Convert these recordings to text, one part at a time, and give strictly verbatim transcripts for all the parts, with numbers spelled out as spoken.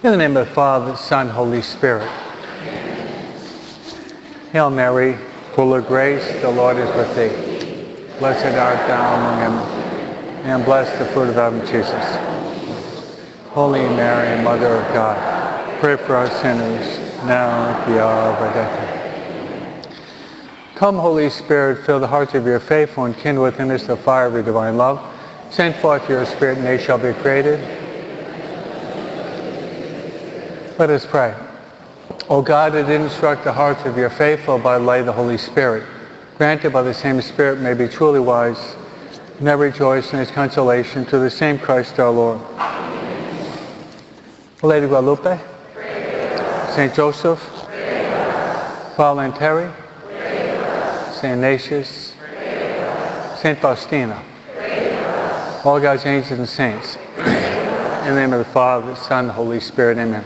In the name of the Father, Son, Holy Spirit. Hail Mary, full of grace, the Lord is with thee. Blessed art thou among women, and blessed the fruit of thy womb, Jesus. Holy Mary, Mother of God, pray for us sinners, now and at the hour of our death. Come, Holy Spirit, fill the hearts of your faithful and kindle within us the fire of your divine love. Send forth your Spirit, and they shall be created. Let us pray. O God, that did instruct the hearts of your faithful by the light of the Holy Spirit, granted by the same Spirit may be truly wise, and ever rejoice in his consolation through the same Christ our Lord. Lady Guadalupe, Saint Joseph, Father and Terry, Saint Ignatius, Saint Faustina, all God's angels and saints. In the name of the Father, the Son, and the Holy Spirit, amen.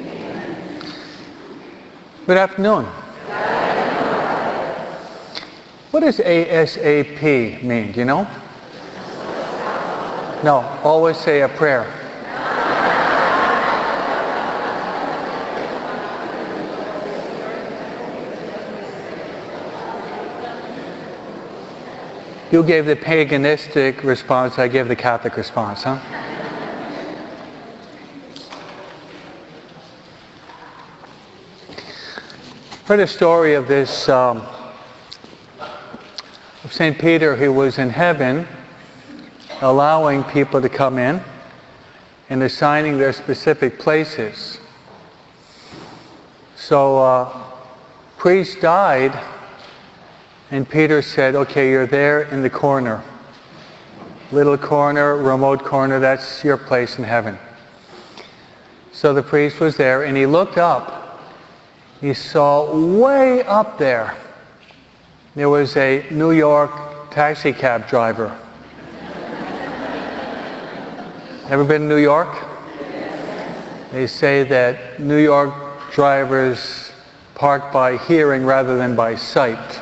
Good afternoon. What does A S A P mean? Do you know? No, always say a prayer. You gave the paganistic response, I gave the Catholic response, huh? Heard a story of this, um, of Saint Peter who was in heaven, allowing people to come in and assigning their specific places. So, uh, priest died, and Peter said, okay, you're there in the corner. Little corner, remote corner, that's your place in heaven. So the priest was there, and he looked up. He saw way up there, there was a New York taxi cab driver. Ever been to New York? They say that New York drivers park by hearing rather than by sight.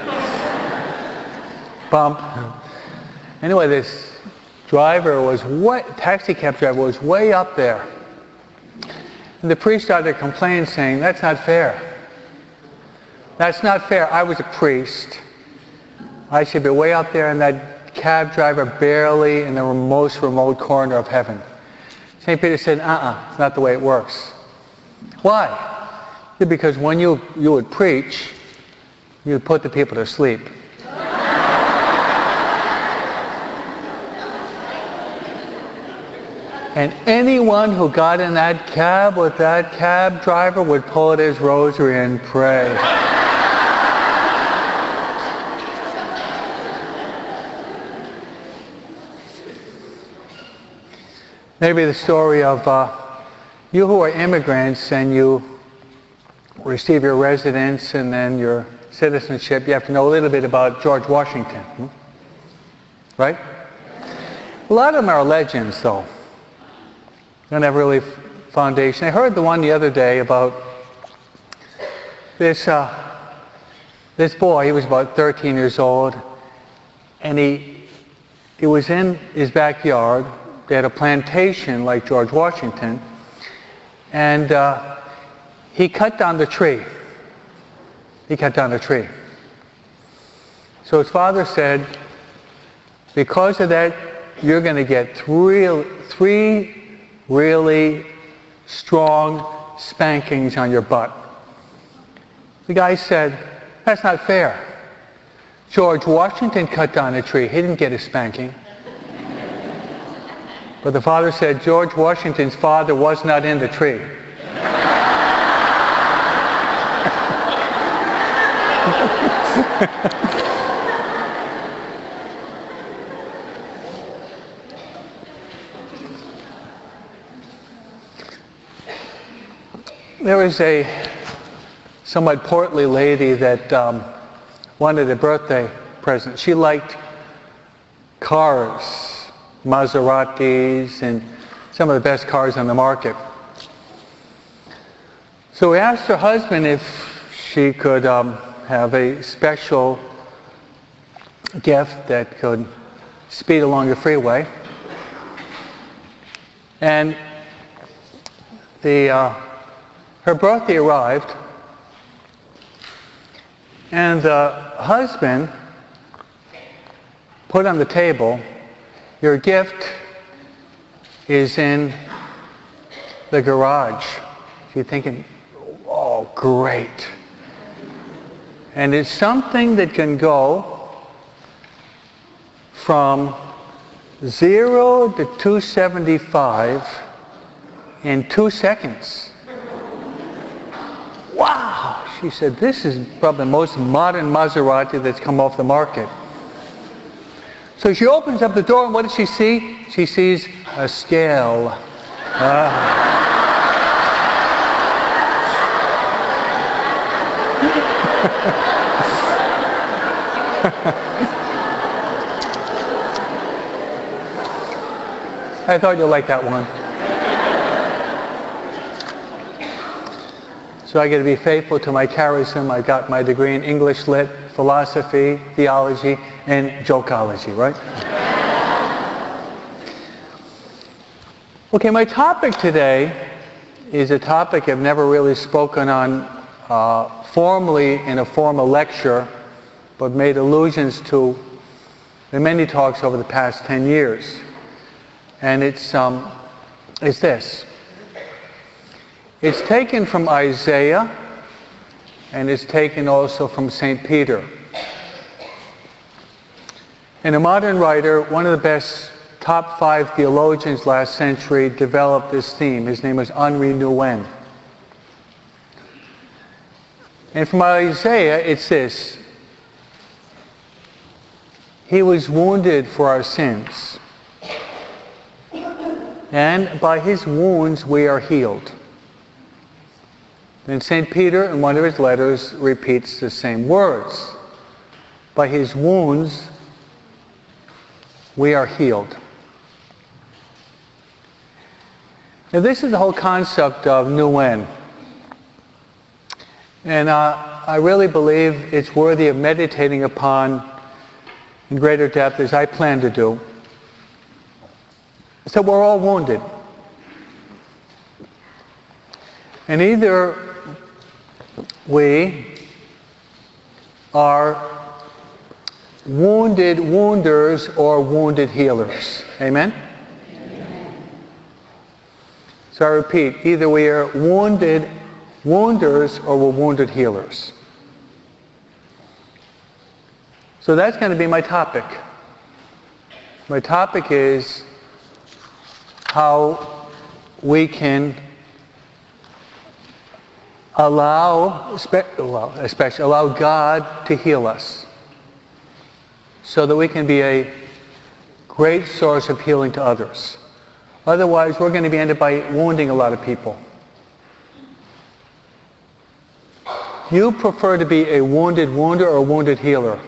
Bump. Anyway, this driver was way, taxi cab driver was way up there. And the priest started to complain, saying, that's not fair. That's not fair. I was a priest. I should be way up there, and that cab driver barely in the most remote corner of heaven. Saint Peter said, uh-uh, it's not the way it works. Why? Because when you, you would preach, you would put the people to sleep. And anyone who got in that cab with that cab driver would pull out his rosary and pray. Maybe the story of uh, you who are immigrants and you receive your residence and then your citizenship, you have to know a little bit about George Washington. Hmm? Right? A lot of them are legends, though. Don't have really foundation. I heard the one the other day about this uh, this boy. He was about thirteen years old, and he he was in his backyard. They had a plantation like George Washington, and uh, he cut down the tree. He cut down the tree. So his father said, because of that, you're going to get three three. really strong spankings on your butt. The guy said, that's not fair. George Washington cut down a tree. He didn't get a spanking. But the father said, George Washington's father was not in the tree. There was a somewhat portly lady that um, wanted a birthday present. She liked cars, Maseratis, and some of the best cars on the market. So we asked her husband if she could um, have a special gift that could speed along the freeway. And the, uh, her birthday arrived, and the husband put on the table, your gift is in the garage. You're thinking, oh, great. And it's something that can go from zero to two seventy-five in two seconds. Wow! She said, this is probably the most modern Maserati that's come off the market. So she opens up the door, and what does she see? She sees a scale. Uh, I thought you'd like that one. So I got to be faithful to my charism. I got my degree in English Lit, philosophy, theology, and jokeology, right? Okay, my topic today is a topic I've never really spoken on uh, formally in a formal lecture, but made allusions to in many talks over the past ten years. And it's, um, it's this. It's taken from Isaiah, and it's taken also from Saint Peter. And a modern writer, one of the best top five theologians last century, developed this theme. His name was Henri Nouwen. And from Isaiah, it's this. He was wounded for our sins, and by his wounds we are healed. Then Saint Peter, in one of his letters, repeats the same words. By his wounds we are healed. Now this is the whole concept of Nouwen. And uh, I really believe it's worthy of meditating upon in greater depth, as I plan to do. So we're all wounded. And either we are wounded wounders or wounded healers. Amen? Amen? So I repeat, either we are wounded wounders or we're wounded healers. So that's going to be my topic. My topic is how we can allow, well, especially allow God to heal us, so that we can be a great source of healing to others. Otherwise, we're going to be ended by wounding a lot of people. You prefer to be a wounded wounder or a wounded healer?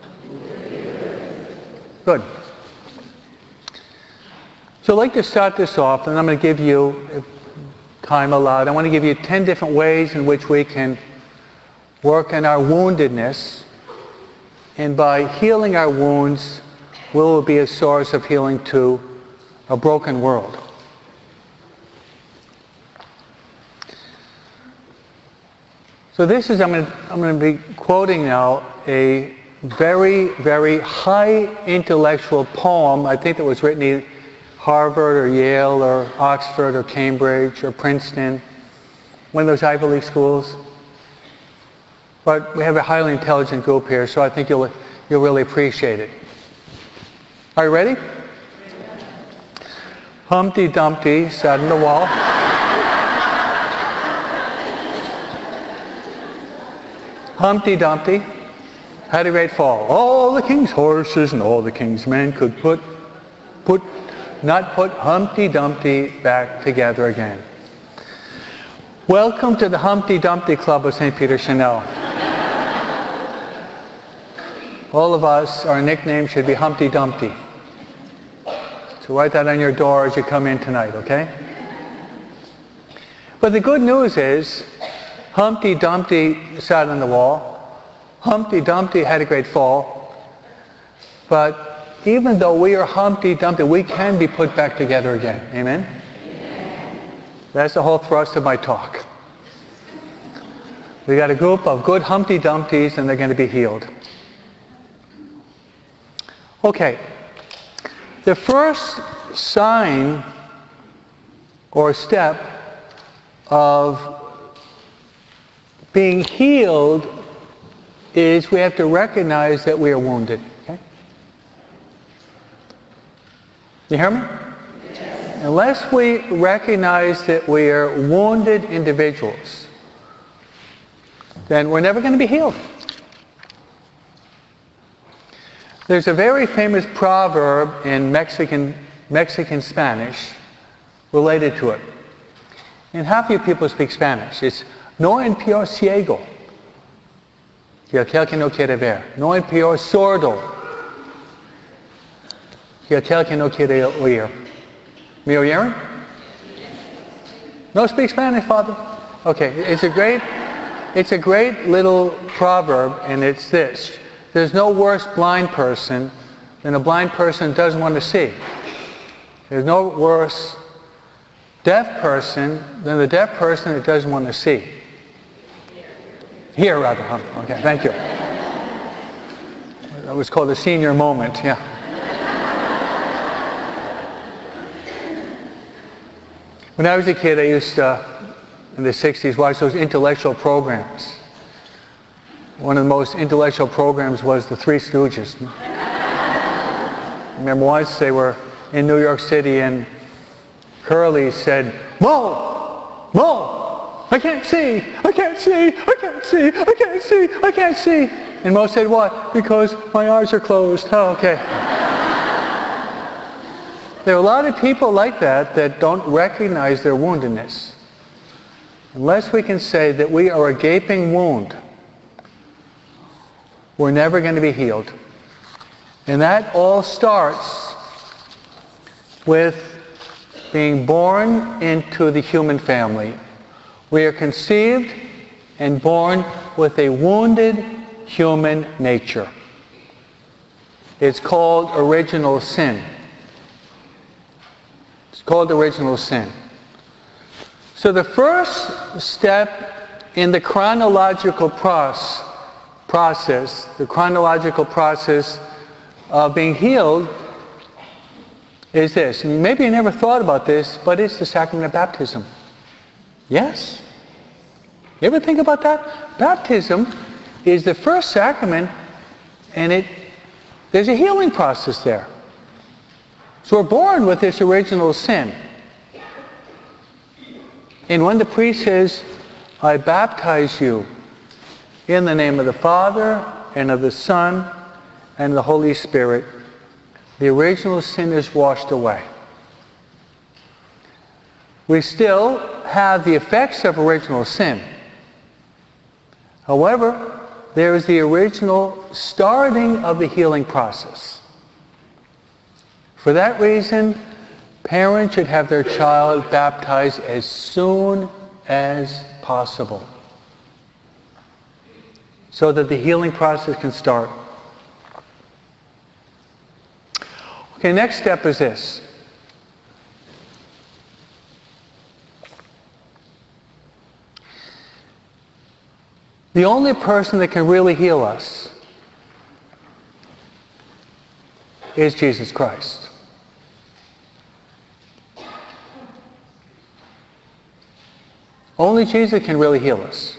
Good. So I'd like to start this off, and I'm going to give you, if time allowed, I want to give you ten different ways in which we can work on our woundedness, and by healing our wounds, we will be a source of healing to a broken world. So this is, I'm going to, I'm going to be quoting now a very, very high intellectual poem, I think that was written in Harvard or Yale or Oxford or Cambridge or Princeton, one of those Ivy League schools. But we have a highly intelligent group here, so I think you'll, you'll really appreciate it. Are you ready? Humpty Dumpty sat on the wall. Humpty Dumpty had a great fall. All the king's horses and all the king's men could put, put, not put Humpty Dumpty back together again. Welcome to the Humpty Dumpty Club of Saint Peter Chanel. All of us, our nickname should be Humpty Dumpty. So write that on your door as you come in tonight, okay? But the good news is, Humpty Dumpty sat on the wall. Humpty Dumpty had a great fall. But even though we are Humpty Dumpty, we can be put back together again. Amen? Amen. That's the whole thrust of my talk. We got a group of good Humpty Dumptys, and they're going to be healed. Okay. The first sign or step of being healed is we have to recognize that we are wounded. Okay? You hear me? Yes. Unless we recognize that we are wounded individuals, then we're never going to be healed. There's a very famous proverb in Mexican, Mexican Spanish related to it. And half of you people speak Spanish. It's no en peor ciego que aquel que no quiere ver. No en peor sordo que aquel que no quiere oír. ¿Me oyeron? No speak Spanish, Father? Okay, it's a great, it's a great little proverb, and it's this. There's no worse blind person than a blind person who doesn't want to see. There's no worse deaf person than the deaf person that doesn't want to see. Here, rather. Huh? Okay, thank you. That was called a senior moment, yeah. When I was a kid, I used to, in the sixties, watch those intellectual programs. One of the most intellectual programs was the Three Stooges. I remember once they were in New York City and Curly said, "Mo! Mo! I can't see! I can't see! I can't see! I can't see! I can't see!" And Mo said, "What?" "Because my eyes are closed." "Oh, okay." There are a lot of people like that that don't recognize their woundedness. Unless we can say that we are a gaping wound, we're never going to be healed. And that all starts with being born into the human family. We are conceived and born with a wounded human nature. It's called original sin. It's called original sin. So the first step in the chronological process process, the chronological process of being healed is this. And maybe you never thought about this, but it's the sacrament of baptism. Yes? You ever think about that? Baptism is the first sacrament, and it there's a healing process there. So we're born with this original sin. And when the priest says, "I baptize you in the name of the Father, and of the Son, and the Holy Spirit," the original sin is washed away. We still have the effects of original sin. However, there is the original starting of the healing process. For that reason, parents should have their child baptized as soon as possible, so that the healing process can start. Okay, next step is this. The only person that can really heal us is Jesus Christ. Only Jesus can really heal us.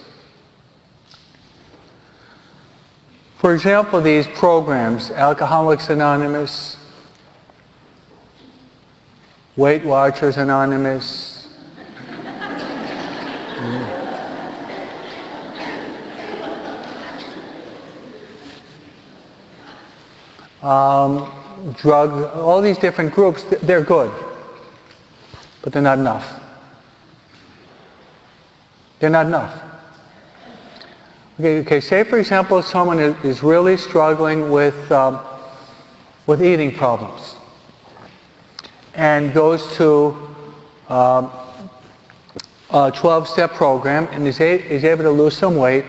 For example, these programs, Alcoholics Anonymous, Weight Watchers Anonymous, um, drug, all these different groups, they're good, but they're not enough. They're not enough. Okay, okay. Say, for example, someone is really struggling with um, with eating problems, and goes to um, a twelve-step program and is, a, is able to lose some weight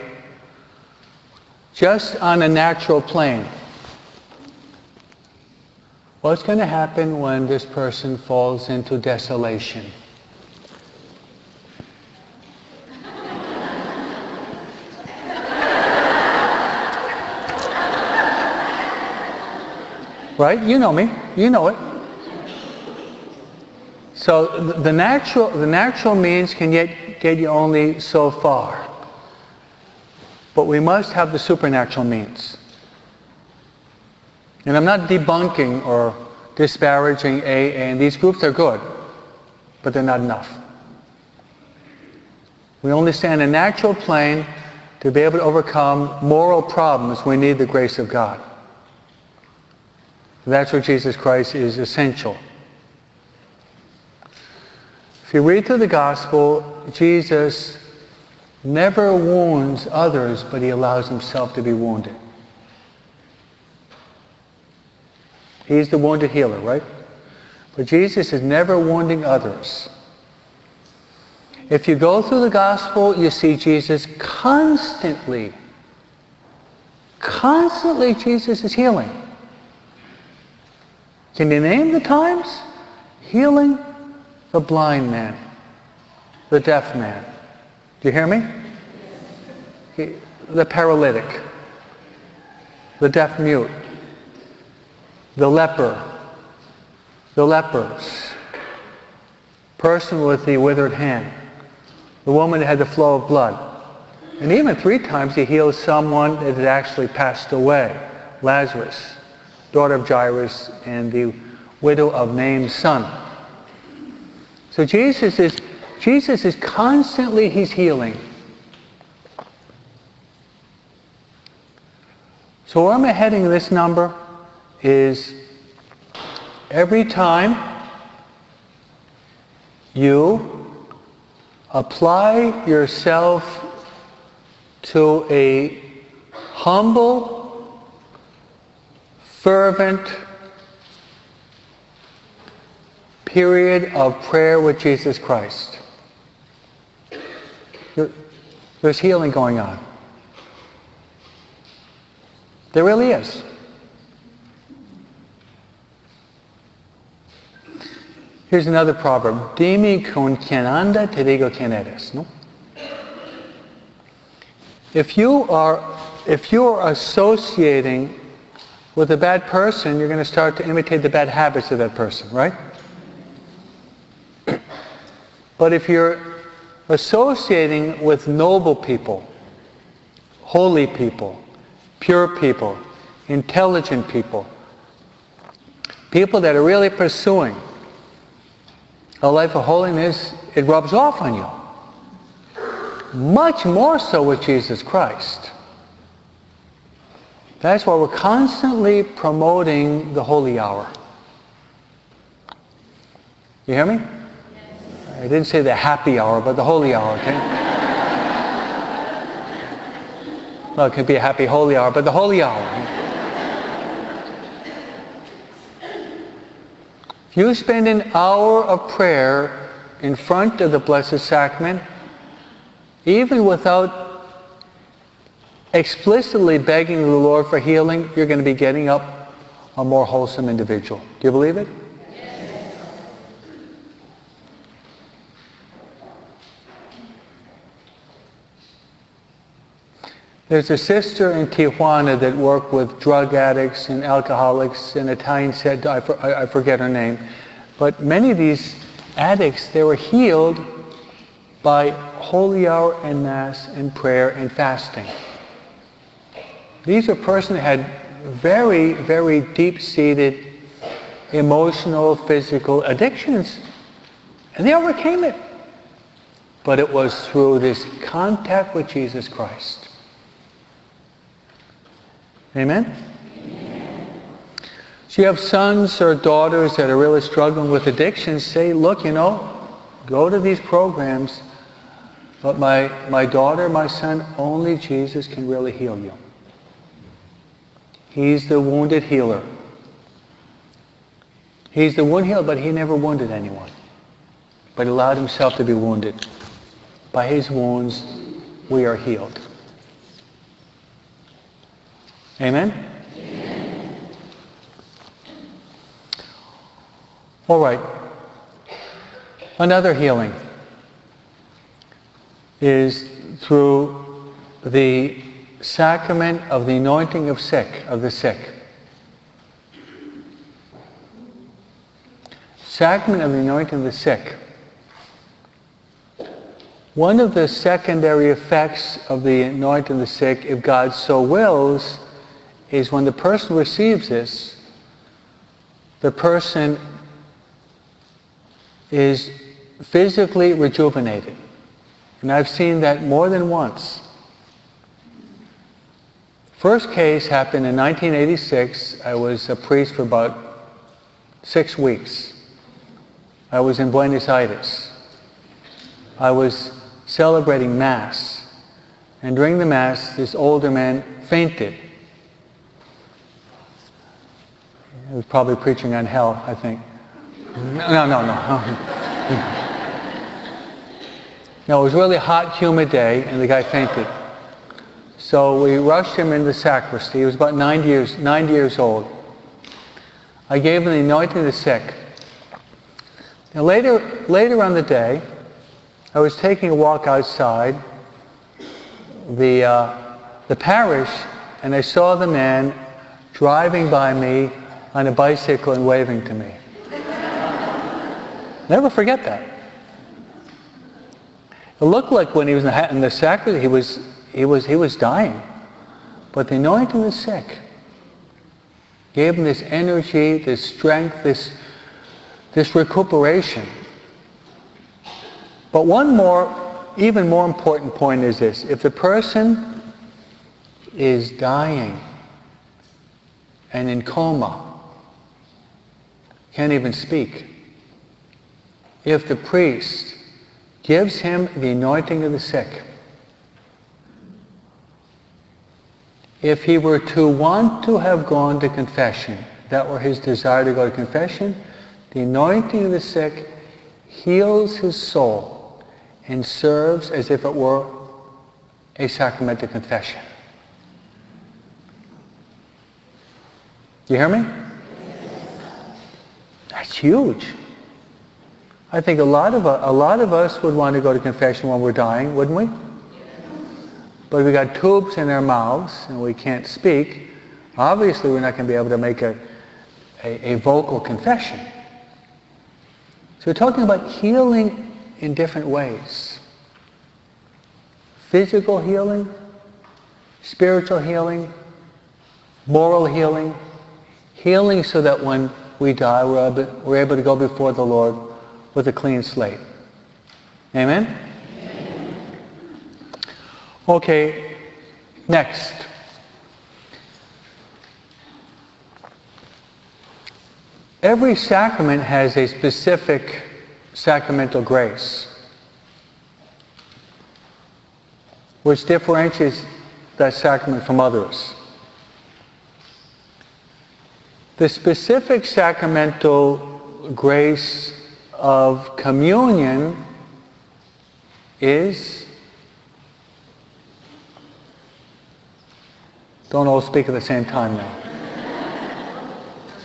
just on a natural plane. What's going to happen when this person falls into desolation? Right? You know me. You know it. So the natural, the natural means can get, get you only so far. But we must have the supernatural means. And I'm not debunking or disparaging A A, and these groups are good, but they're not enough. We only stand in a natural plane. To be able to overcome moral problems, we need the grace of God. That's where Jesus Christ is essential. If you read through the Gospel, Jesus never wounds others, but he allows himself to be wounded. He's the wounded healer, right? But Jesus is never wounding others. If you go through the Gospel, you see Jesus constantly, constantly Jesus is healing. Can you name the times? Healing the blind man, the deaf man. Do you hear me? He, the paralytic, the deaf mute, the leper, the lepers, person with the withered hand, the woman that had the flow of blood. And even three times he heals someone that had actually passed away. Lazarus, daughter of Jairus, and the widow of Nain's son. So Jesus is, Jesus is constantly, he's healing. So where am I heading in this number is every time you apply yourself to a humble, fervent period of prayer with Jesus Christ. There's healing going on. There really is. Here's another proverb. Dimi con quien anda, te digo quien eres. No? If you are, if you are associating with a bad person, you're going to start to imitate the bad habits of that person, right? But if you're associating with noble people, holy people, pure people, intelligent people, people that are really pursuing a life of holiness, it rubs off on you. Much more so with Jesus Christ. That's why we're constantly promoting the holy hour. You hear me? Yes. I didn't say the happy hour, but the holy hour, okay? Well, it could be a happy holy hour, but the holy hour. If you spend an hour of prayer in front of the Blessed Sacrament, even without explicitly begging the Lord for healing, you're going to be getting up a more wholesome individual. Do you believe it? Yes. There's a sister in Tijuana that worked with drug addicts and alcoholics, an Italian said, I, for, I forget her name, but many of these addicts, they were healed by holy hour and mass and prayer and fasting. These are persons that had very, very deep-seated emotional, physical addictions, and they overcame it. But it was through this contact with Jesus Christ. Amen? Amen. So you have sons or daughters that are really struggling with addictions, say, look, you know, go to these programs, but my, my daughter, my son, only Jesus can really heal you. He's the wounded healer. He's the wound healer, but he never wounded anyone. But he allowed himself to be wounded. By his wounds, we are healed. Amen? Amen. All right. Another healing is through the sacrament of the anointing of sick, of the sick. sacrament of the anointing of the sick. One of the secondary effects of the anointing of the sick, if God so wills, is when the person receives this, the person is physically rejuvenated. And I've seen that more than once. First case happened in nineteen eighty-six. I was a priest for about six weeks. I was in Buenos Aires. I was celebrating Mass. And during the Mass, this older man fainted. He was probably preaching on hell, I think. No, no, no. No, it was a really hot, humid day, and the guy fainted. So we rushed him into the sacristy. He was about ninety years, ninety years old. I gave him the anointing of the sick. Now later, later on the day, I was taking a walk outside the, uh, the parish, and I saw the man driving by me on a bicycle and waving to me. Never forget that. It looked like when he was in the sacrament, he was, he was, he was dying. But the anointing of the sick gave him this energy, this strength, this, this recuperation. But one more, even more important point is this. If the person is dying and in coma, can't even speak, if the priest gives him the anointing of the sick, if he were to want to have gone to confession, that were his desire to go to confession, the anointing of the sick heals his soul and serves as if it were a sacrament of confession. Do you hear me? That's huge. I think a lot of a lot of us would want to go to confession when we're dying, wouldn't we? But we got tubes in our mouths and we can't speak. Obviously, we're not going to be able to make a, a, a vocal confession. So we're talking about healing in different ways. Physical healing, spiritual healing, moral healing, healing so that when we die, we're able, we're able to go before the Lord with a clean slate. Amen? Amen? Okay, next. Every sacrament has a specific sacramental grace, which differentiates that sacrament from others. The specific sacramental grace of communion is, don't all speak at the same time now.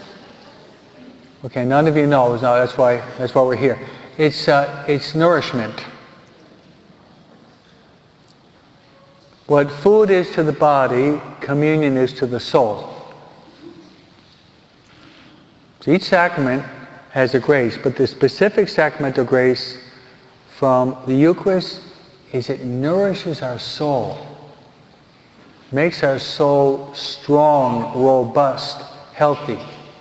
Okay, none of you know. No, that's why that's why we're here. It's uh, it's nourishment. What food is to the body, communion is to the soul. So each sacrament has a grace, but the specific sacramental grace from the Eucharist is it nourishes our soul, makes our soul strong, robust, healthy.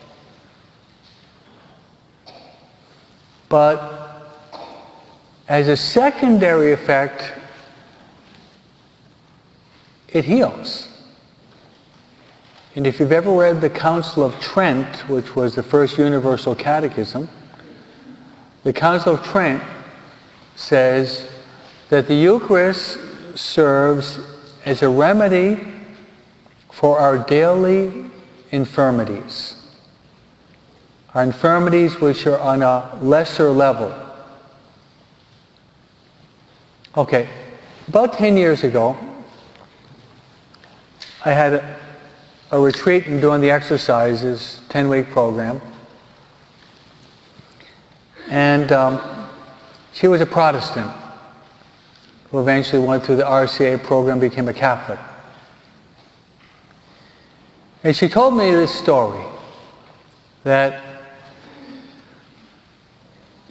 But as a secondary effect, it heals. And if you've ever read the Council of Trent, which was the first universal catechism, the Council of Trent says that the Eucharist serves as a remedy for our daily infirmities. Our infirmities which are on a lesser level. Okay, about ten years ago, I had a, a retreat and doing the exercises, ten-week program. And um, she was a Protestant who eventually went through the R C A program, became a Catholic. And she told me this story, that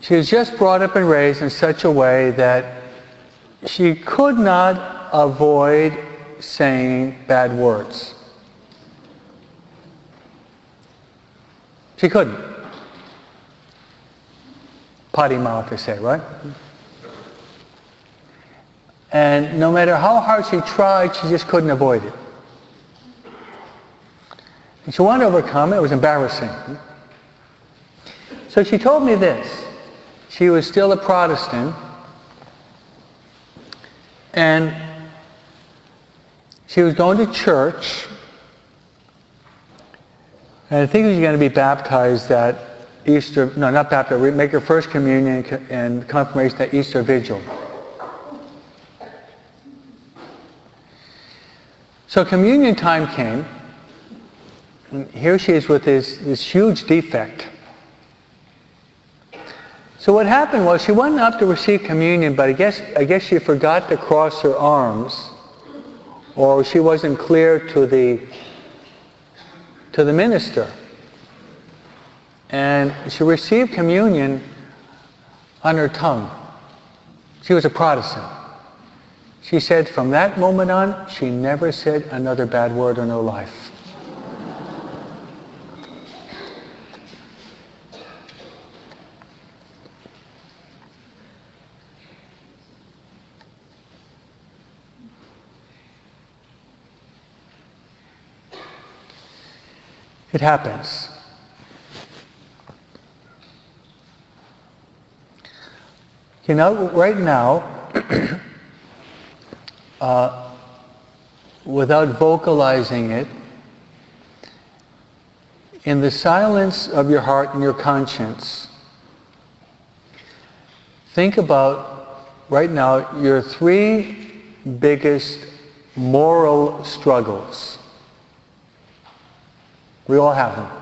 She was just brought up and raised in such a way that she could not avoid saying bad words. She couldn't. Potty mouth, they say, right? And no matter how hard she tried, she just couldn't avoid it. And she wanted to overcome it. It was embarrassing. So she told me this. She was still a Protestant. And she was going to church. And I think she was going to be baptized at Easter, no, not baptized, make her first communion and confirmation at Easter Vigil. So communion time came, and here she is with this, this huge defect. So what happened was she went up to receive communion, but I guess, I guess she forgot to cross her arms, or she wasn't clear to the, to the minister. And she received communion on her tongue. She was a Protestant. She said from that moment on, she never said another bad word in her life. It happens. You know, right now, uh, without vocalizing it, in the silence of your heart and your conscience, think about, right now, your three biggest moral struggles. We all have them.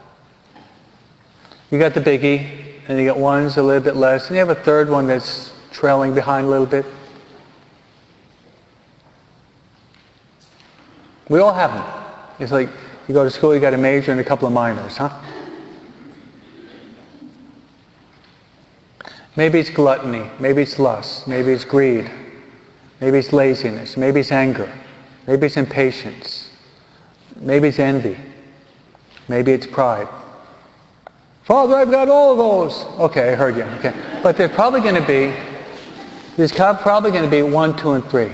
You got the biggie, and you got ones a little bit less, and you have a third one that's trailing behind a little bit. We all have them. It's like you go to school, you got a major and a couple of minors, huh? Maybe it's gluttony, maybe it's lust, maybe it's greed, maybe it's laziness, maybe it's anger, maybe it's impatience, maybe it's envy, maybe it's pride. Father, I've got all of those. Okay, I heard you. Okay, but there's probably going to be, there's probably going to be one, two, and three.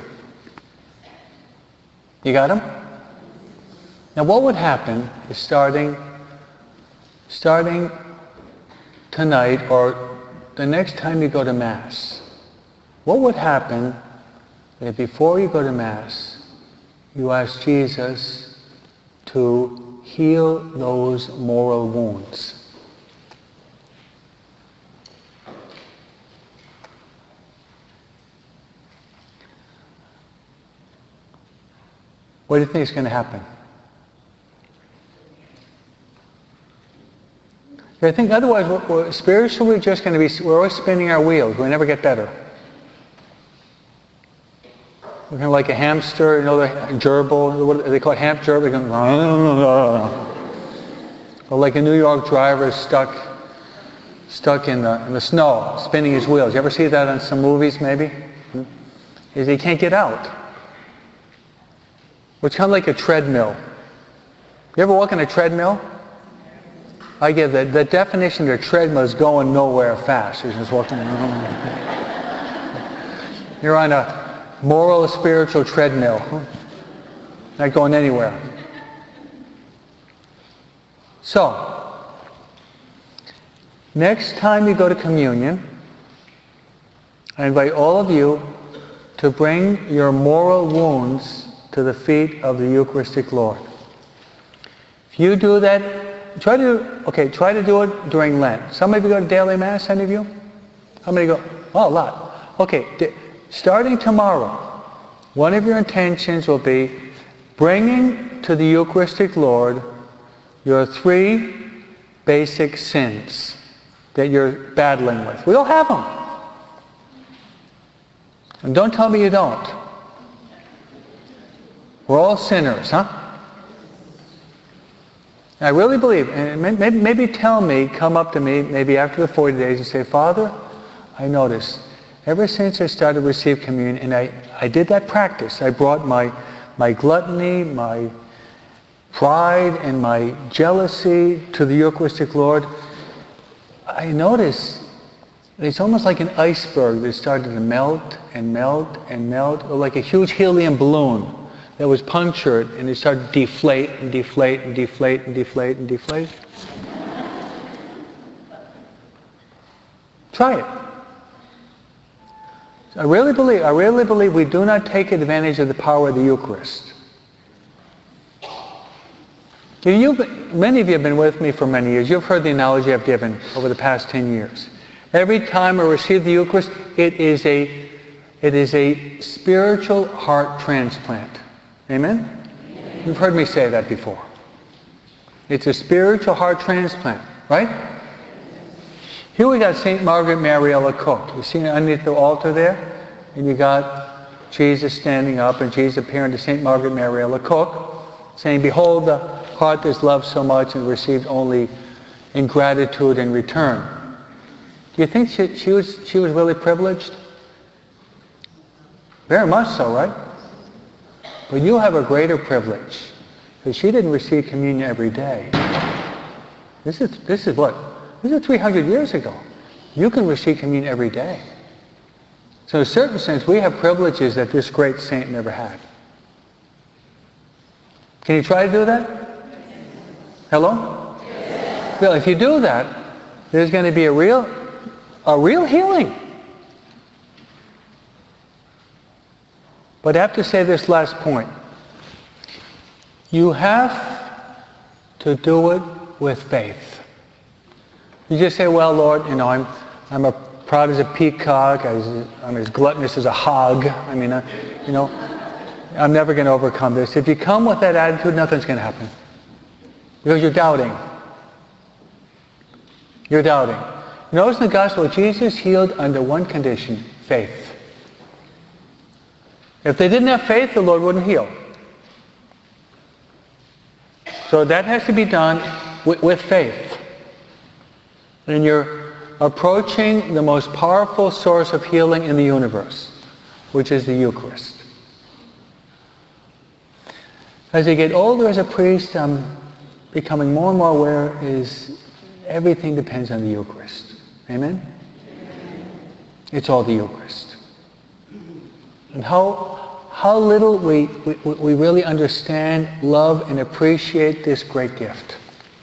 You got them? Now, what would happen is starting, starting tonight or the next time you go to Mass, what would happen if before you go to Mass, you ask Jesus to heal those moral wounds? What do you think is going to happen? I think otherwise, we're, we're, spiritually, we're just going to be, we're always spinning our wheels. We never get better. We're kind of like a hamster, you know, the gerbil, what they call it, hamster gerbil. Or like a New York driver stuck, stuck in the, in the snow, spinning his wheels. You ever see that on some movies, maybe? Hmm? Is he can't get out. It's kind of like a treadmill. You ever walk on a treadmill? I give the, the definition of a treadmill is going nowhere fast. You're just walking. You're on a moral, spiritual treadmill. Not going anywhere. So, next time you go to communion, I invite all of you to bring your moral wounds to the feet of the Eucharistic Lord. If you do that, try to, okay, try to do it during Lent. Some of you go to daily Mass, any of you? How many go? Oh, a lot. Okay, d- starting tomorrow, one of your intentions will be bringing to the Eucharistic Lord your three basic sins that you're battling with. We all have them. And don't tell me you don't. We're all sinners, huh? I really believe, and maybe, maybe tell me, come up to me, maybe after the forty days and say, Father, I noticed, ever since I started to receive communion, and I, I did that practice, I brought my, my gluttony, my pride, and my jealousy to the Eucharistic Lord, I noticed it's almost like an iceberg that started to melt and melt and melt, or like a huge helium balloon that was punctured, and it started to deflate and deflate and deflate and deflate and deflate. Try it. I really believe, I really believe we do not take advantage of the power of the Eucharist. You, many of you have been with me for many years. You've heard the analogy I've given over the past ten years. Every time I receive the Eucharist, it is a, it is a spiritual heart transplant. Amen? Amen? You've heard me say that before. It's a spiritual heart transplant, right? Here we got Saint Margaret Mary Alacoque. You see underneath the altar there? And you got Jesus standing up, and Jesus appearing to Saint Margaret Mary Alacoque, saying, behold, the heart that's loved so much and received only ingratitude in return. Do you think she, she, was, she was really privileged? Very much so, right? But you have a greater privilege, because she didn't receive communion every day. This is, this is what? This is three hundred years ago. You can receive communion every day. So in a certain sense, we have privileges that this great saint never had. Can you try to do that? Hello? Yes. Well, if you do that, there's going to be a real, a real healing. But I have to say this last point. You have to do it with faith. You just say, well, Lord, you know, I'm, I'm as proud as a peacock, as, I'm as gluttonous as a hog. I mean, uh, you know, I'm never going to overcome this. If you come with that attitude, nothing's going to happen. Because you're doubting. You're doubting. Notice in the Gospel, Jesus healed under one condition, faith. If they didn't have faith, the Lord wouldn't heal. So that has to be done with, with faith. And you're approaching the most powerful source of healing in the universe, which is the Eucharist. As I get older as a priest, I'm becoming more and more aware is everything depends on the Eucharist. Amen? It's all the Eucharist. And how, how little we, we, we really understand, love, and appreciate this great gift.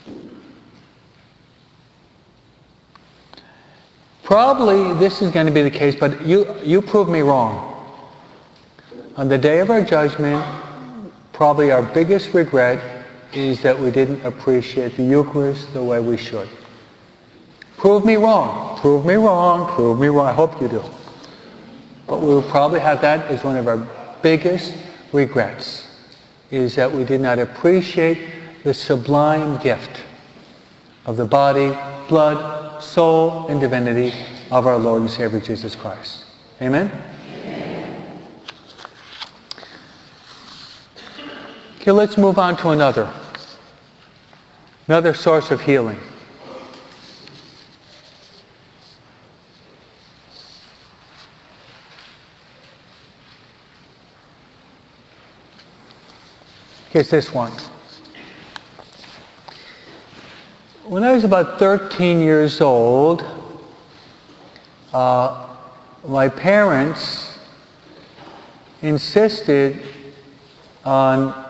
Probably this is going to be the case, but you, you prove me wrong. On the day of our judgment, probably our biggest regret is that we didn't appreciate the Eucharist the way we should. Prove me wrong. Prove me wrong. Prove me wrong. I hope you do. But we will probably have that as one of our biggest regrets, is that we did not appreciate the sublime gift of the body, blood, soul, and divinity of our Lord and Savior Jesus Christ. Amen? Amen. Okay, let's move on to another. Another source of healing. It's this one. When I was about thirteen years old, uh, my parents insisted on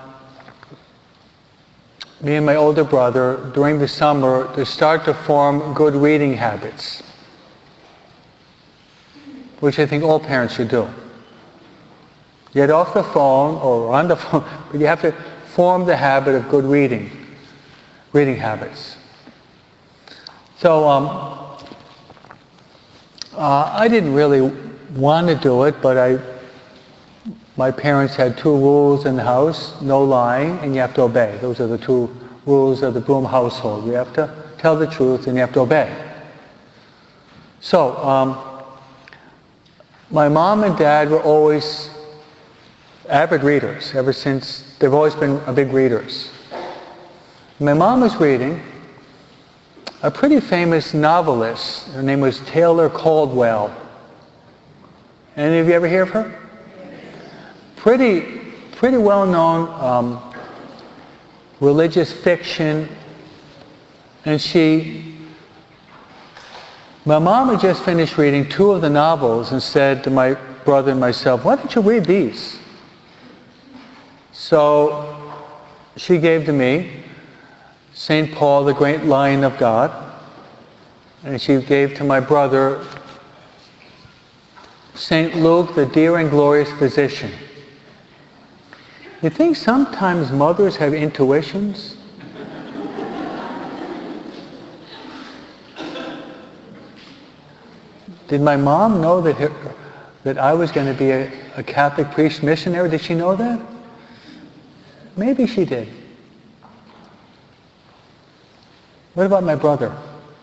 me and my older brother during the summer to start to form good reading habits, which I think all parents should do. Get off the phone or on the phone, but you have to form the habit of good reading, reading habits. So um, uh, I didn't really want to do it, but I, my parents had two rules in the house: no lying, and you have to obey. Those are the two rules of the Broom household. You have to tell the truth, and you have to obey. So um, my mom and dad were always avid readers. Ever since, they've always been big readers. My mom was reading a pretty famous novelist. Her name was Taylor Caldwell. Any of you ever hear of her? Pretty, pretty well-known um, religious fiction. And she, my mom had just finished reading two of the novels and said to my brother and myself, why don't you read these? So she gave to me Saint Paul, the Great Lion of God, and she gave to my brother Saint Luke, the Dear and Glorious Physician. You think sometimes mothers have intuitions? Did my mom know that her, that I was going to be a, a Catholic priest missionary? Did she know that? Maybe she did. What about my brother?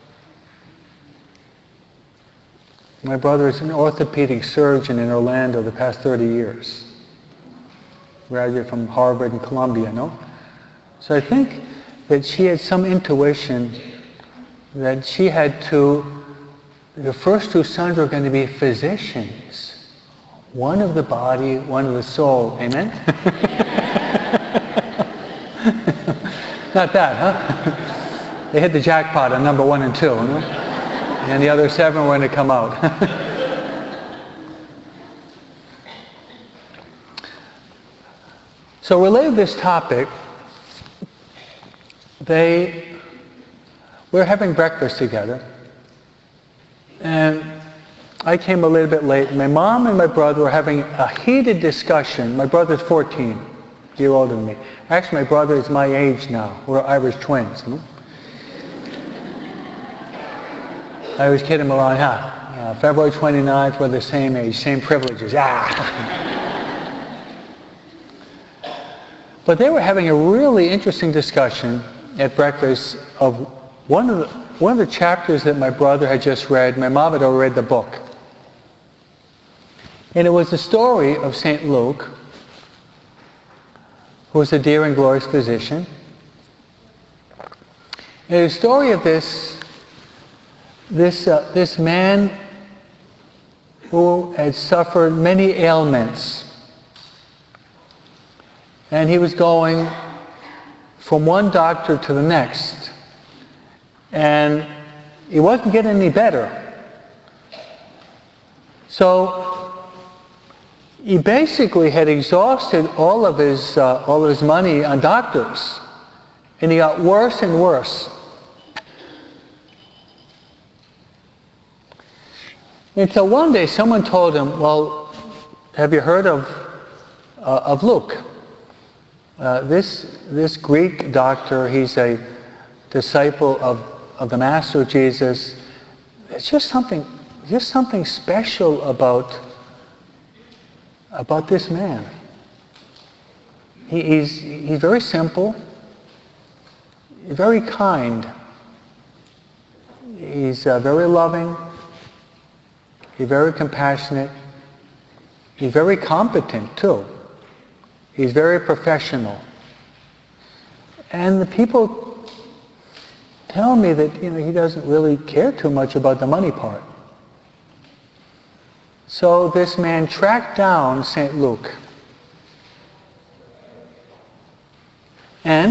My brother is an orthopedic surgeon in Orlando the past thirty years. Graduate from Harvard and Columbia, no? So I think that she had some intuition that she had to, the first two sons were going to be physicians. One of the body, one of the soul. Amen? Not that, huh? They hit the jackpot on number one and two, no? And the other seven were going to come out. So related to this topic, they we were having breakfast together, and I came a little bit late. My mom and my brother were having a heated discussion. My brother's fourteen, a year older than me. Actually, my brother is my age now. We're Irish twins. Hmm? I always kid him around, huh? Uh, February twenty-ninth, we're the same age, same privileges. Ah! But they were having a really interesting discussion at breakfast of one of the, one of the chapters that my brother had just read. My mom had already read the book. And it was the story of Saint Luke, who was the dear and glorious physician. And the story of this, this, uh, this man who had suffered many ailments. And he was going from one doctor to the next. And he wasn't getting any better. So he basically had exhausted all of his, uh, all of his money on doctors. And he got worse and worse. Until one day someone told him, well, have you heard of, uh, of Luke? Uh, this, this Greek doctor, he's a disciple of, of the Master Jesus. It's just something, just something special about, about this man. He, he's, he's very simple, very kind. He's uh, very loving. He's very compassionate. He's very competent too. He's very professional. And the people tell me that, you know, he doesn't really care too much about the money part. So this man tracked down Saint Luke. And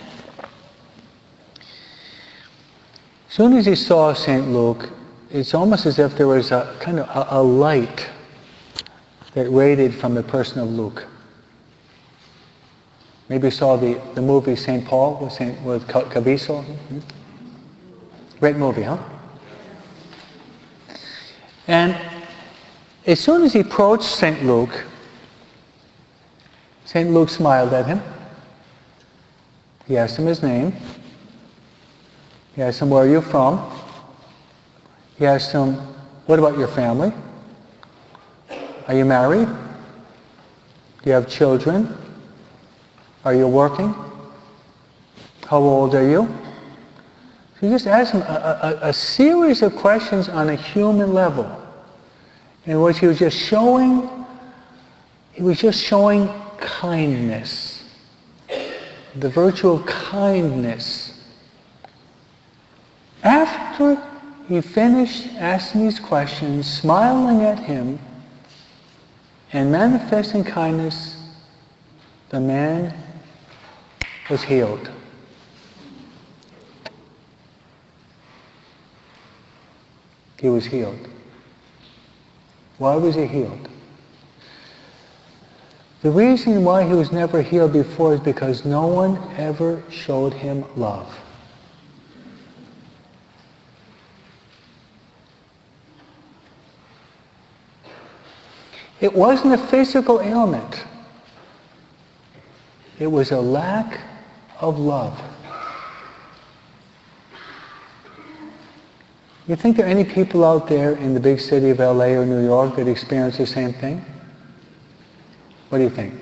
as soon as he saw Saint Luke, it's almost as if there was a kind of a, a light that radiated from the person of Luke. Maybe you saw the, the movie Saint Paul with, Saint, with Caviezel. Mm-hmm. Great movie, huh? And as soon as he approached Saint Luke, Saint Luke smiled at him. He asked him his name. He asked him, where are you from? He asked him, what about your family? Are you married? Do you have children? Are you working? How old are you? So you just ask him a, a, a series of questions on a human level, in which he was just showing, he was just showing kindness. the virtue of kindness. After he finished asking these questions, smiling at him, and manifesting kindness, the man was healed. He was healed. Why was he healed? The reason why he was never healed before is because no one ever showed him love. It wasn't a physical ailment. It was a lack of love. You think there are any people out there in the big city of L A or New York that experience the same thing? What do you think?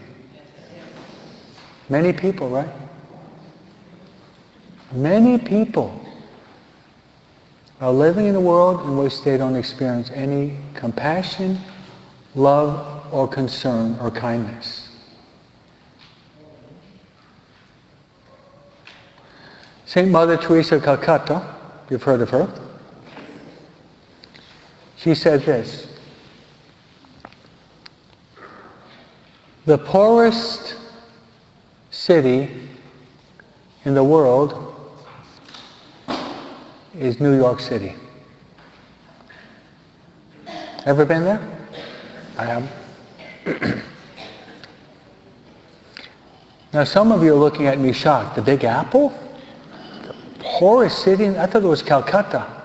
Many people, right? Many people are living in a world in which they don't experience any compassion, love, or concern, or kindness. Saint Mother Teresa of Calcutta, you've heard of her, she said this: the poorest city in the world is New York City. Ever been there? I have. Now some of you are looking at me shocked. The Big Apple? The poorest city? I thought it was Calcutta.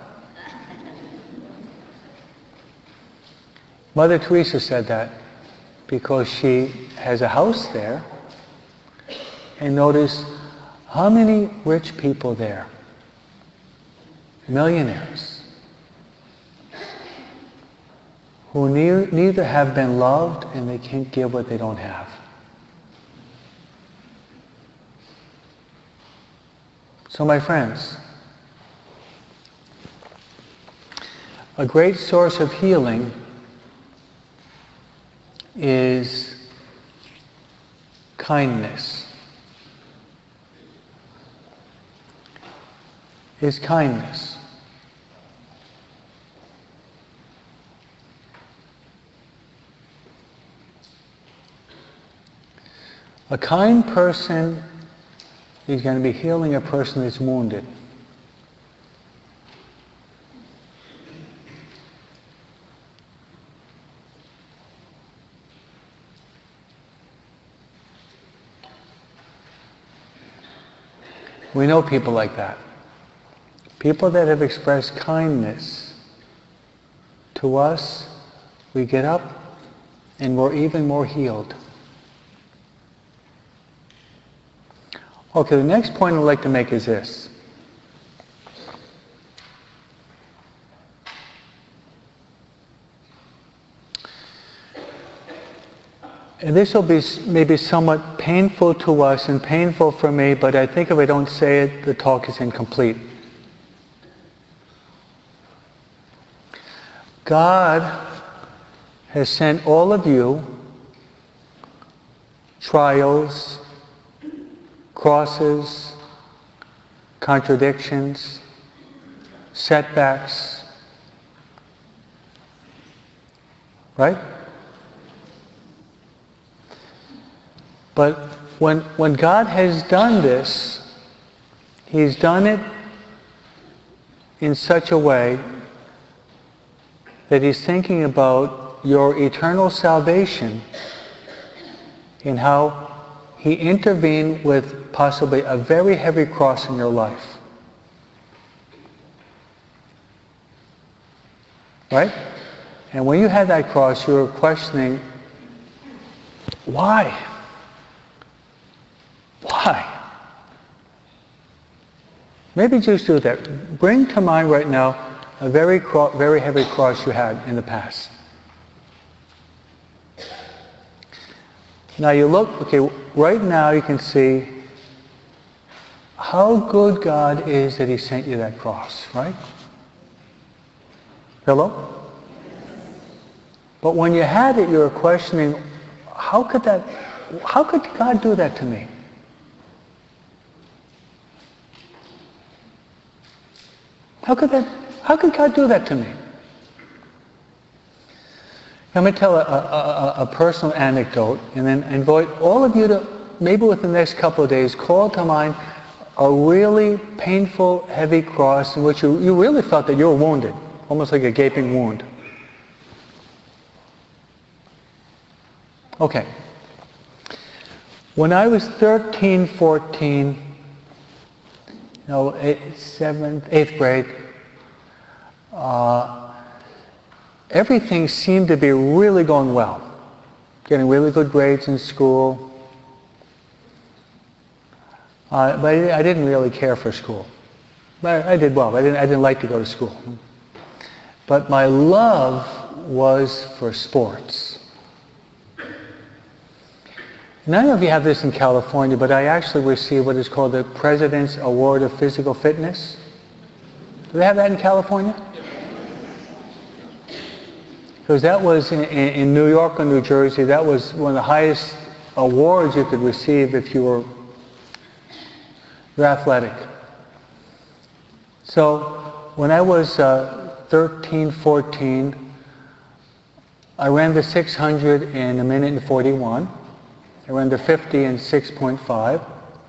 Mother Teresa said that because she has a house there, and notice how many rich people there, millionaires, who ne- neither have been loved and they can't give what they don't have. So my friends, a great source of healing is kindness. Is kindness. A kind person is going to be healing a person that's wounded. We know people like that. People that have expressed kindness to us, we get up and we're even more healed. Okay, the next point I'd like to make is this. And this will be maybe somewhat painful to us and painful for me, but I think if I don't say it, the talk is incomplete. God has sent all of you trials, crosses, contradictions, setbacks, right? But when, when God has done this, He's done it in such a way that He's thinking about your eternal salvation and how He intervened with possibly a very heavy cross in your life. Right? And when you had that cross, you were questioning, why? Why? Maybe just do that. Bring to mind right now a very, cro- very heavy cross you had in the past. Now you look, okay, right now you can see how good God is that He sent you that cross, right? Hello? But when you had it, you were questioning, how could that, how could God do that to me? How could that, how could God do that to me? I'm going to tell a, a, a, a personal anecdote, and then invite all of you to, maybe within the next couple of days, call to mind a really painful, heavy cross in which you, you really felt that you were wounded, almost like a gaping wound. Okay. When I was thirteen, fourteen, you know, eighth, seventh, eighth grade, uh, everything seemed to be really going well. Getting really good grades in school. Uh, but I, I didn't really care for school. But I did well. I didn't, I didn't like to go to school. But my love was for sports. None of you have this in California, but I actually received what is called the President's Award of Physical Fitness. Do they have that in California? Because that was in, in New York or New Jersey, that was one of the highest awards you could receive if you were you're athletic. So when I was uh, thirteen, fourteen, I ran the six hundred in a minute and forty-one. I ran the fifty in six point five.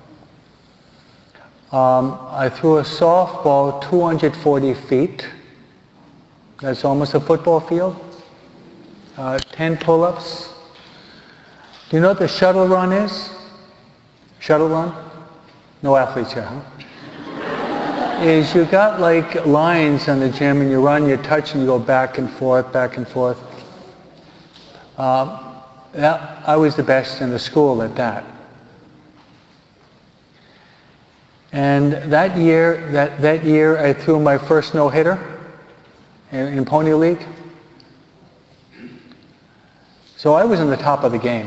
Um, I threw a softball two hundred forty feet. That's almost a football field. Uh, ten pull-ups. Do you know what the shuttle run is? Shuttle run? No athletes here, huh? Is you got like lines on the gym and you run, you touch and you go back and forth, back and forth. Um, that, I was the best in the school at that. And that year, that, that year I threw my first no-hitter in, in Pony League. So I was in the top of the game.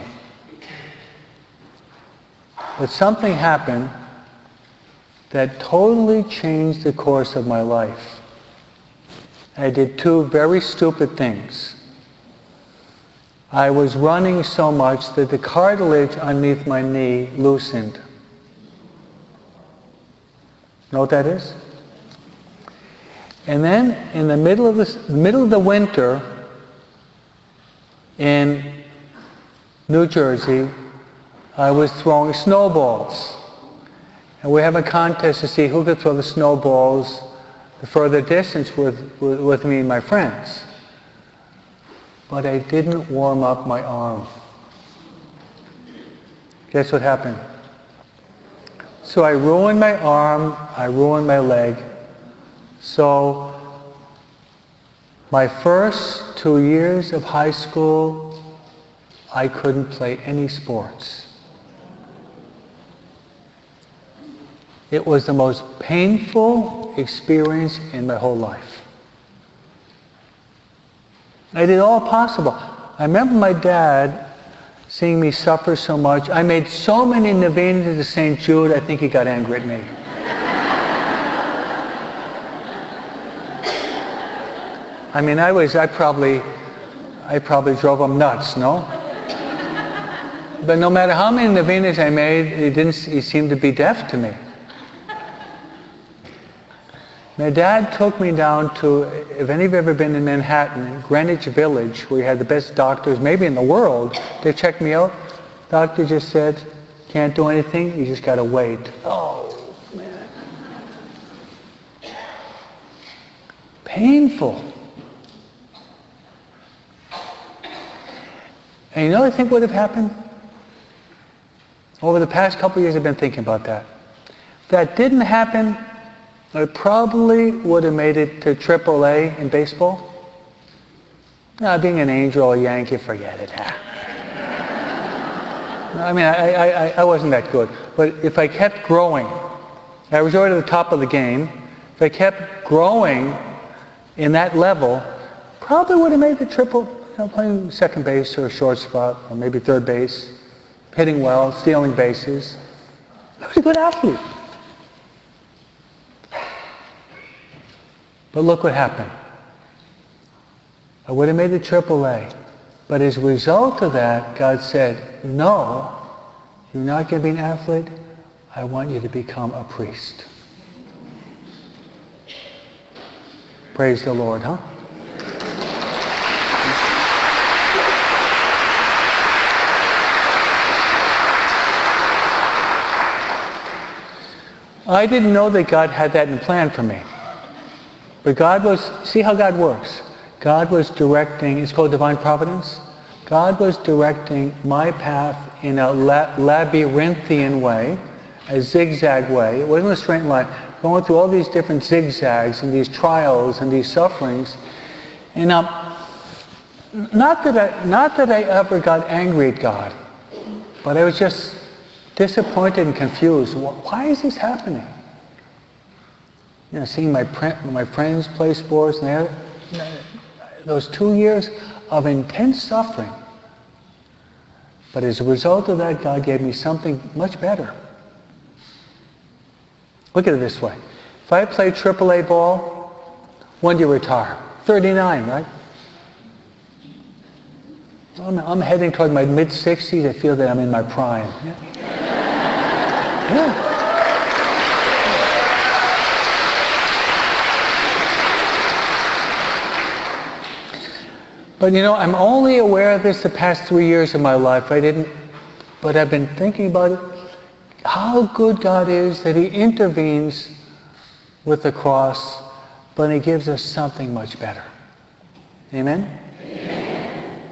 But something happened that totally changed the course of my life. I did two very stupid things. I was running so much that the cartilage underneath my knee loosened. Know what that is? And then in the middle of the middle of the winter in New Jersey, I was throwing snowballs. And we have a contest to see who could throw the snowballs the further distance with, with, with me and my friends. But I didn't warm up my arm. Guess what happened? So I ruined my arm, I ruined my leg. So my first two years of high school, I couldn't play any sports. It was the most painful experience in my whole life. I did all possible. I remember my dad seeing me suffer so much. I made so many novenas to Saint Jude, I think he got angry at me. I mean, I was, I probably, I probably drove him nuts, no? But no matter how many novenas I made, he didn't, he seemed to be deaf to me. My dad took me down to, if any of you have ever been in Manhattan, Greenwich Village, where you had the best doctors, maybe in the world, they checked me out. Doctor just said, can't do anything, you just got to wait. Oh, man. Painful. And you know what I think would have happened? Over the past couple of years I've been thinking about that. If that didn't happen, I probably would have made it to triple A in baseball. No, being an Angel or Yankee, forget it. I mean, I, I, I wasn't that good. But if I kept growing, I was already at the top of the game. If I kept growing in that level, probably would have made the triple, you know, playing second base or shortstop or maybe third base, hitting well, stealing bases. I was a good athlete. But look what happened. I would have made the triple A. But as a result of that, God said, no, you're not going to be an athlete. I want you to become a priest. Praise the Lord, huh? I didn't know that God had that in plan for me. But God was, see how God works. God was directing, it's called divine providence. God was directing my path in a labyrinthian way, a zigzag way. It wasn't a straight line. Going through all these different zigzags and these trials and these sufferings. And um, not that I, not that I ever got angry at God, but I was just disappointed and confused. Why is this happening? You know, seeing my my friends play sports, and they, those two years of intense suffering. But as a result of that, God gave me something much better. Look at it this way. If I play triple A ball, when do you retire? thirty-nine, right? I'm, I'm heading toward my mid-sixties. I feel that I'm in my prime. Yeah. Yeah. But you know, I'm only aware of this the past three years of my life. I didn't, but I've been thinking about it. How good God is that He intervenes with the cross, but He gives us something much better. Amen? Amen.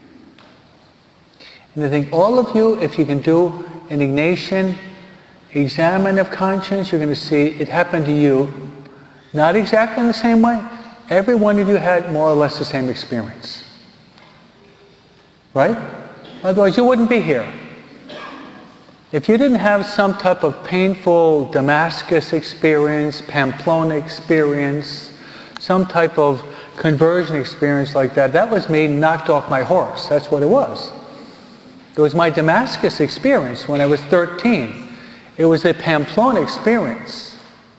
And I think all of you, if you can do an Ignatian examen of conscience, you're going to see it happened to you. Not exactly in the same way. Every one of you had more or less the same experience. Right? Otherwise you wouldn't be here. If you didn't have some type of painful Damascus experience, Pamplona experience, some type of conversion experience like that, that was me knocked off my horse. That's what it was. It was my Damascus experience when I was thirteen. It was a Pamplona experience.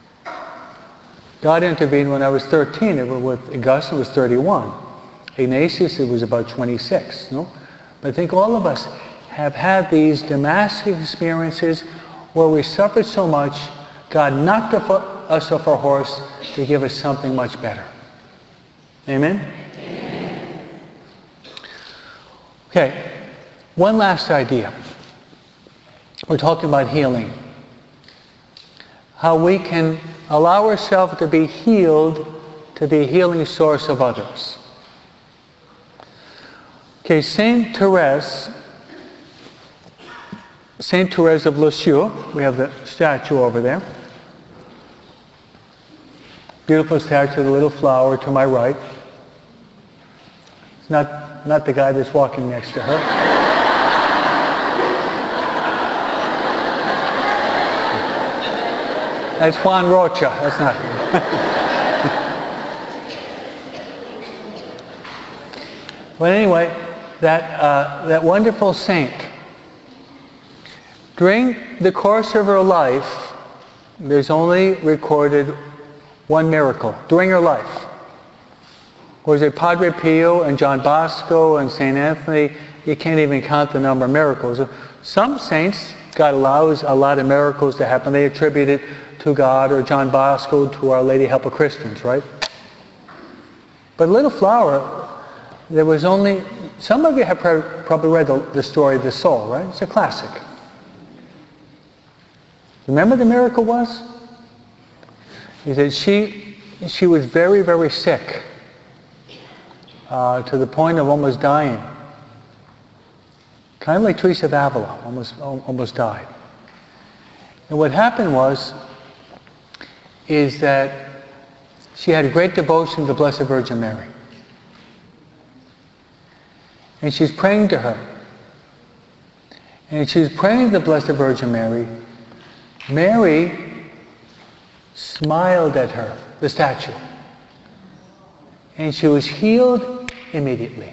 God intervened when I was thirteen. It was with Augustine, it was thirty-one. Ignatius, it was about twenty-six. No? But I think all of us have had these Damascus experiences where we suffered so much, God knocked us off our horse to give us something much better. Amen? Amen. Okay, one last idea. We're talking about healing. How we can allow ourselves to be healed to be a healing source of others. Okay, Saint Therese, Saint Therese of Lisieux, we have the statue over there. Beautiful statue, the little flower to my right. It's not, not the guy that's walking next to her. That's Juan Rocha. That's not him. But anyway, that, uh, that wonderful saint, during the course of her life, there's only recorded one miracle. During her life. Was it Padre Pio and John Bosco and Saint Anthony? You can't even count the number of miracles. Some saints, God allows a lot of miracles to happen. They attribute it to God or John Bosco to Our Lady Help of Christians, right? But Little Flower, there was only, some of you have probably read the, the story of the soul, right? It's a classic. Remember the miracle was? He said she, she was very, very sick uh, to the point of almost dying. Kind of like Teresa of Avila, almost, almost died. And what happened was, is that she had a great devotion to the Blessed Virgin Mary. And she's praying to her. And she's praying to the Blessed Virgin Mary. Mary smiled at her, the statue. And she was healed immediately.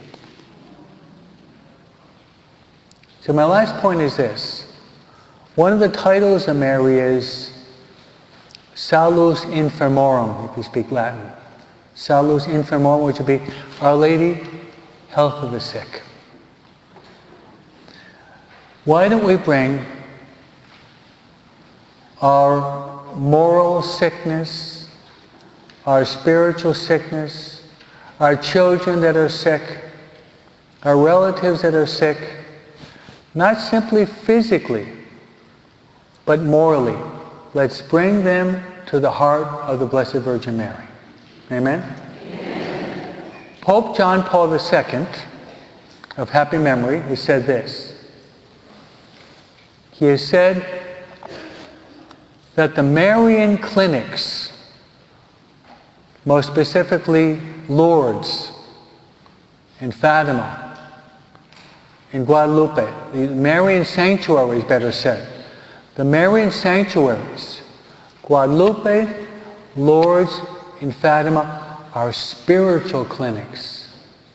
So my last point is this. One of the titles of Mary is Salus Infirmorum, if you speak Latin. Salus Infirmorum, which would be Our Lady, health of the sick. Why don't we bring our moral sickness, our spiritual sickness, our children that are sick, our relatives that are sick, not simply physically, but morally. Let's bring them to the heart of the Blessed Virgin Mary. Amen? Amen. Pope John Paul the Second, of happy memory, has said this. He has said that the Marian clinics, most specifically Lourdes, in Fatima, in Guadalupe, the Marian sanctuaries, better said, the Marian sanctuaries, Guadalupe, Lourdes, and Fatima, are spiritual clinics.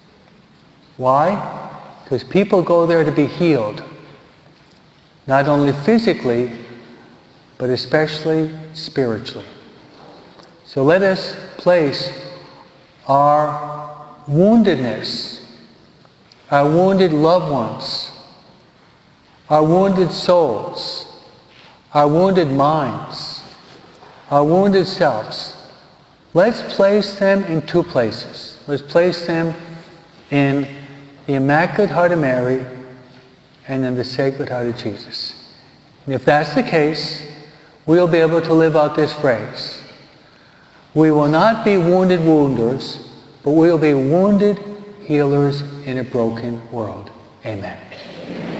Why? Because people go there to be healed, not only physically, but especially spiritually. So let us place our woundedness, our wounded loved ones, our wounded souls, our wounded minds, our wounded selves. Let's place them in two places. Let's place them in the Immaculate Heart of Mary and in the Sacred Heart of Jesus. And if that's the case, we'll be able to live out this phrase. We will not be wounded wounders, but we will be wounded healers in a broken world. Amen.